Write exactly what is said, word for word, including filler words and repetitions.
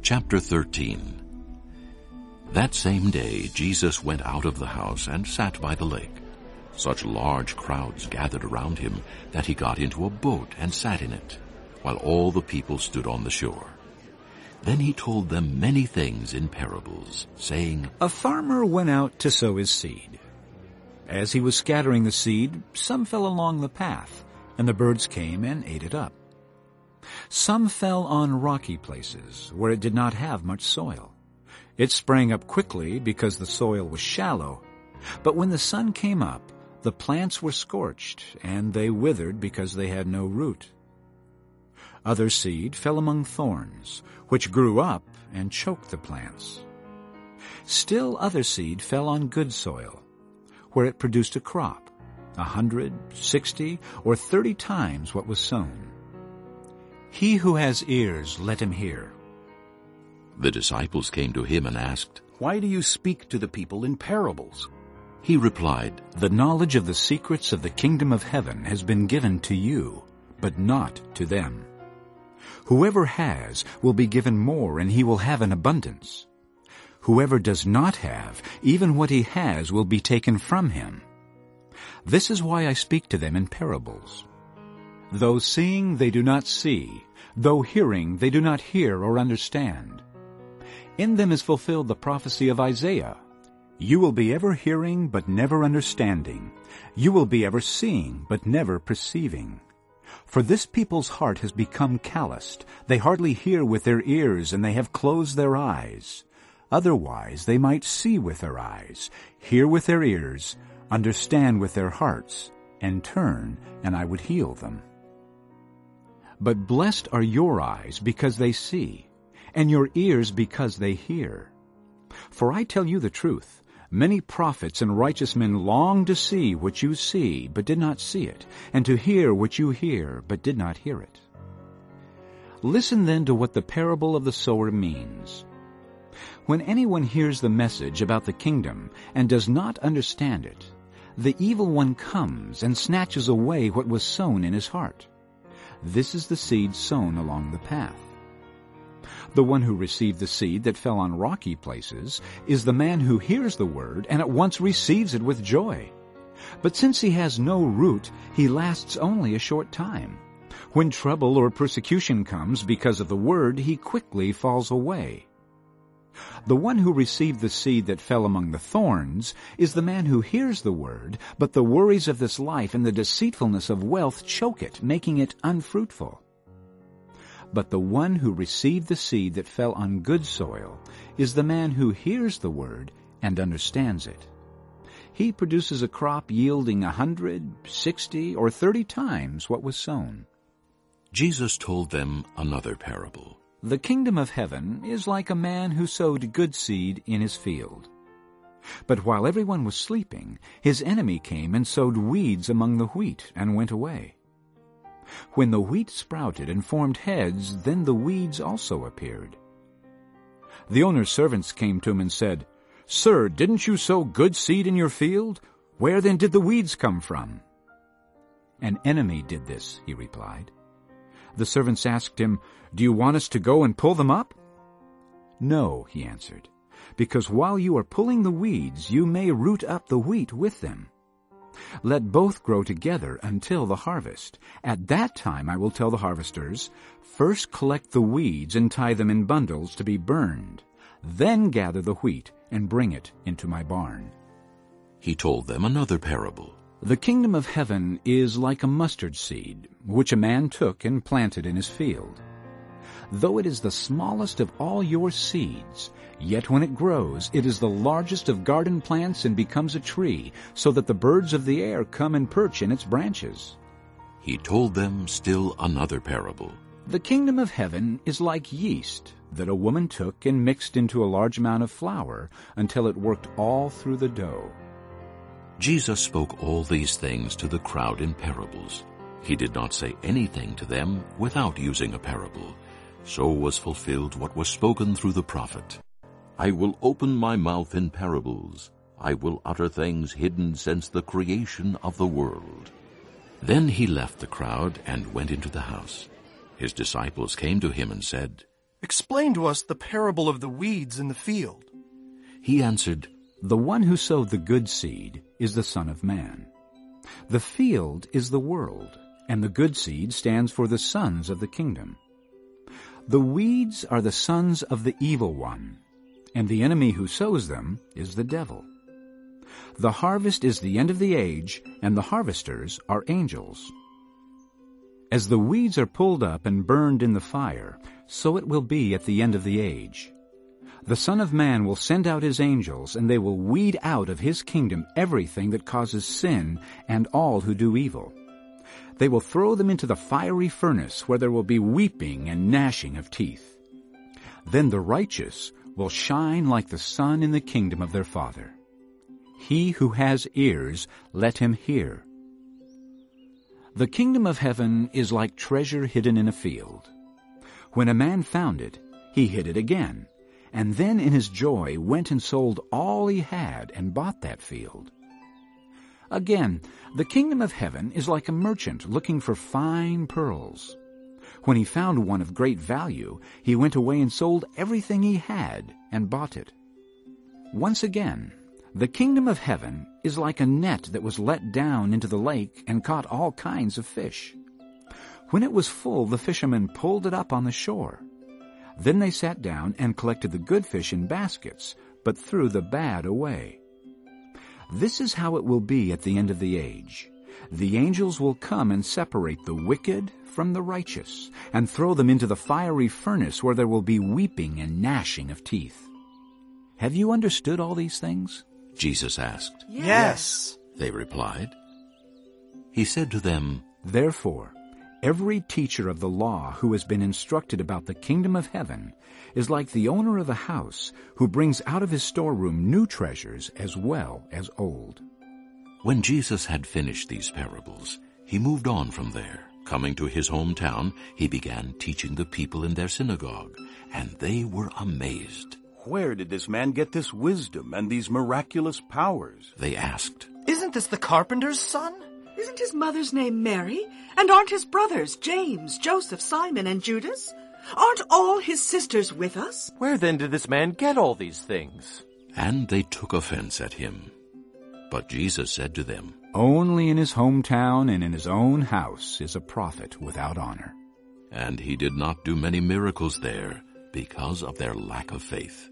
Chapter thirteen. That same day Jesus went out of the house and sat by the lake. Such large crowds gathered around him that he got into a boat and sat in it, while all the people stood on the shore. Then he told them many things in parables, saying, A farmer went out to sow his seed. As he was scattering the seed, some fell along the path, and the birds came and ate it up. Some fell on rocky places, where it did not have much soil. It sprang up quickly because the soil was shallow, but when the sun came up, the plants were scorched, and they withered because they had no root. Other seed fell among thorns, which grew up and choked the plants. Still other seed fell on good soil, where it produced a crop, a hundred, sixty, or thirty times what was sown. He who has ears, let him hear. The disciples came to him and asked, Why do you speak to the people in parables? He replied, The knowledge of the secrets of the kingdom of heaven has been given to you, but not to them. Whoever has will be given more, and he will have an abundance. Whoever does not have, even what he has will be taken from him. This is why I speak to them in parables. Though seeing they do not see, though hearing they do not hear or understand. In them is fulfilled the prophecy of Isaiah. You will be ever hearing but never understanding. You will be ever seeing but never perceiving. For this people's heart has become calloused. They hardly hear with their ears, and they have closed their eyes. Otherwise they might see with their eyes, hear with their ears, understand with their hearts, and turn, and I would heal them. But blessed are your eyes because they see, and your ears because they hear. For I tell you the truth, many prophets and righteous men longed to see what you see, but did not see it, and to hear what you hear, but did not hear it. Listen then to what the parable of the sower means. When anyone hears the message about the kingdom and does not understand it, the evil one comes and snatches away what was sown in his heart. This is the seed sown along the path. The one who received the seed that fell on rocky places is the man who hears the word and at once receives it with joy. But since he has no root, he lasts only a short time. When trouble or persecution comes because of the word, he quickly falls away. The one who received the seed that fell among the thorns is the man who hears the word, but the worries of this life and the deceitfulness of wealth choke it, making it unfruitful. But the one who received the seed that fell on good soil is the man who hears the word and understands it. He produces a crop yielding a hundred, sixty, or thirty times what was sown. Jesus told them another parable. The kingdom of heaven is like a man who sowed good seed in his field. But while everyone was sleeping, his enemy came and sowed weeds among the wheat and went away. When the wheat sprouted and formed heads, then the weeds also appeared. The owner's servants came to him and said, Sir, didn't you sow good seed in your field? Where then did the weeds come from? An enemy did this, he replied. The servants asked him, Do you want us to go and pull them up? No, he answered, because while you are pulling the weeds, you may root up the wheat with them. Let both grow together until the harvest. At that time I will tell the harvesters, First collect the weeds and tie them in bundles to be burned. Then gather the wheat and bring it into my barn. He told them another parable. The kingdom of heaven is like a mustard seed, which a man took and planted in his field. Though it is the smallest of all your seeds, yet when it grows, it is the largest of garden plants and becomes a tree, so that the birds of the air come and perch in its branches. He told them still another parable. The kingdom of heaven is like yeast that a woman took and mixed into a large amount of flour until it worked all through the dough. Jesus spoke all these things to the crowd in parables. He did not say anything to them without using a parable. So was fulfilled what was spoken through the prophet. I will open my mouth in parables. I will utter things hidden since the creation of the world. Then he left the crowd and went into the house. His disciples came to him and said, Explain to us the parable of the weeds in the field. He answered, The one who sowed the good seed is the Son of Man. The field is the world, and the good seed stands for the sons of the kingdom. The weeds are the sons of the evil one, and the enemy who sows them is the devil. The harvest is the end of the age, and the harvesters are angels. As the weeds are pulled up and burned in the fire, so it will be at the end of the age. The Son of Man will send out his angels, and they will weed out of his kingdom everything that causes sin and all who do evil. They will throw them into the fiery furnace, where there will be weeping and gnashing of teeth. Then the righteous will shine like the sun in the kingdom of their Father. He who has ears, let him hear. The kingdom of heaven is like treasure hidden in a field. When a man found it, he hid it again, and then in his joy went and sold all he had and bought that field. Again, the kingdom of heaven is like a merchant looking for fine pearls. When he found one of great value, he went away and sold everything he had and bought it. Once again, the kingdom of heaven is like a net that was let down into the lake and caught all kinds of fish. When it was full, the fishermen pulled it up on the shore. Then they sat down and collected the good fish in baskets, but threw the bad away. This is how it will be at the end of the age. The angels will come and separate the wicked from the righteous, and throw them into the fiery furnace, where there will be weeping and gnashing of teeth. Have you understood all these things? Jesus asked. Yes. They replied. He said to them, Therefore, every teacher of the law who has been instructed about the kingdom of heaven is like the owner of a house who brings out of his storeroom new treasures as well as old. When Jesus had finished these parables, he moved on from there. Coming to his hometown, he began teaching the people in their synagogue, and they were amazed. Where did this man get this wisdom and these miraculous powers? They asked, Isn't this the carpenter's son? Isn't his mother's name Mary? And aren't his brothers James, Joseph, Simon, and Judas? Aren't all his sisters with us? Where then did this man get all these things? And they took offense at him. But Jesus said to them, Only in his hometown and in his own house is a prophet without honor. And he did not do many miracles there because of their lack of faith.